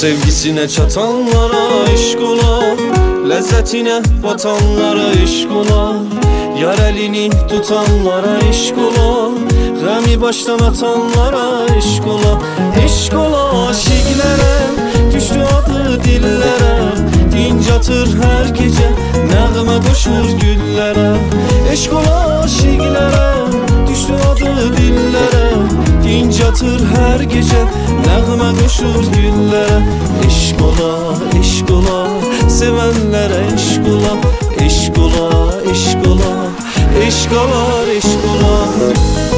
Sevgisine çatanlara eşk ola, lezzetine batanlara eşk ola, yar elini tutanlara eşk ola, gami baştan atanlara eşk ola. Eşk ola aşiklere, düştü adı dillere, dinc atır her gece, nəğmə qoşur güllere. Eşk ola aşiklere, düştü adı dillere, dinc atır her gece, nəğmə qoşur güllere. Eşk ola, eşk ola, sevenlere eşk ola, eşk ola, eşk ola, eşk olar, eşk olar.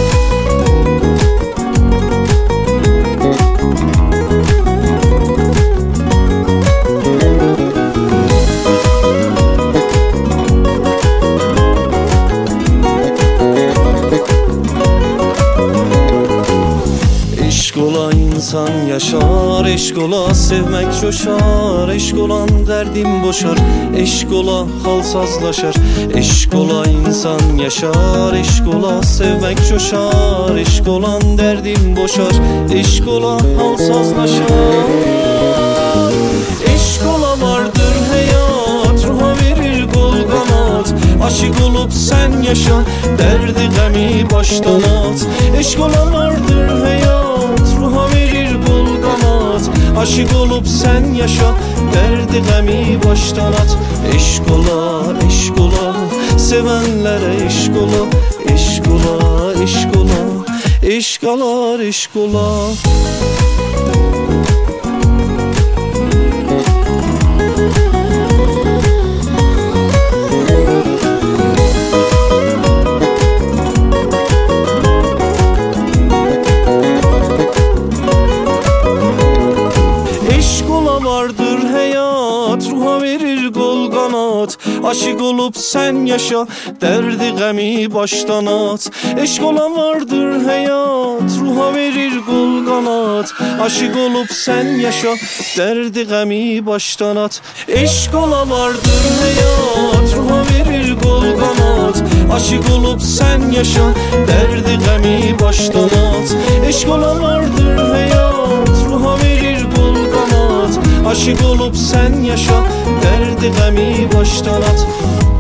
Eşk ola insan yaşar, eşk ola sevmek coşar, eşk olan derdim boşar, eşk ola halsazlaşar. Eşk ola insan yaşar, eşk ola sevmek coşar, eşk olan derdim boşar, eşk ola halsazlaşar. Eşk ola vardır hayat, ruha verir kol kanat, aşık olup sen yaşa, derdi gemi baştan at. Eşk ola vardır hayat, ruha verir kol kanat, aşık olup sen yaşa, derdi gemi baştan at. Eşk ola, eşk ola, sevenlere eşk ola, eşk ola, eşk ola, eşk olar, eşk ola. Vardır hayat, ruha verir kol kanat, aşık olup sen yaşa, derdi gemi baştan at. Eşk olan vardır hayat, ruha verir kol kanat, aşık olup sen yaşa, derdi gemi baştan at. Eşk ola vardır hayat, ruha verir kol kanat, aşık olup sen yaşa, derdi gemi baştan at. Eşk ola vardır hayat, ruha verir kol kanat, aşık olup sen yaşa, derdi gemi baştan at.